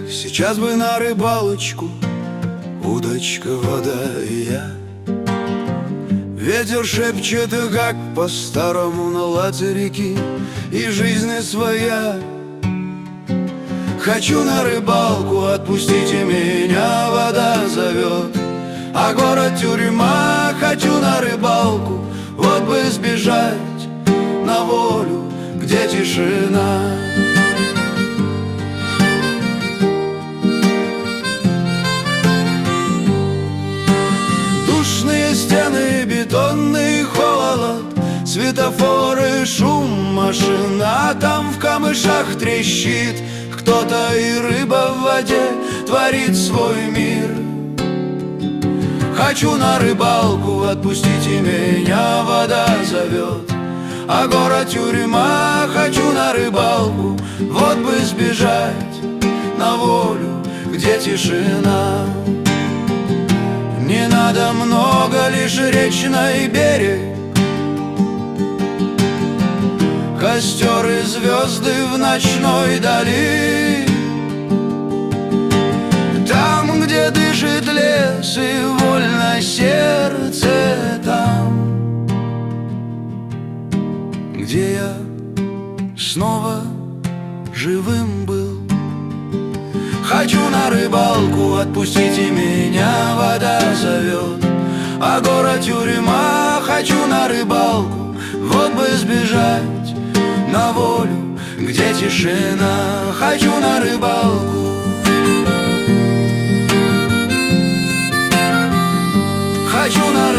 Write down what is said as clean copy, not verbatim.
Сейчас бы на рыбалочку, удочка, вода и я. Ветер шепчет, как по-старому на лаце реки, и жизнь своя. Хочу на рыбалку, отпустите меня, вода зовет. А город тюрьма, хочу на рыбалку, вот бы сбежать на волю, где тишина. Душные стены, бетонный холод, светофоры, шум машин, а там в камышах трещит кто-то, и рыба в воде творит свой мир. Хочу на рыбалку, отпустите меня, вода зовет. А город тюрьма, хочу на рыбалку, вот бы сбежать на волю, где тишина. Не надо много, лишь речной берег, костер и звезды в ночной дали. Там, где дышит лес и вольно сердце, там, где я снова живым был. Хочу на рыбалку, отпустите меня, вода зовет. А город тюрьма, хочу на рыбалку, вот бы сбежать на волю, где тишина. Хочу на рыбалку. Хочу на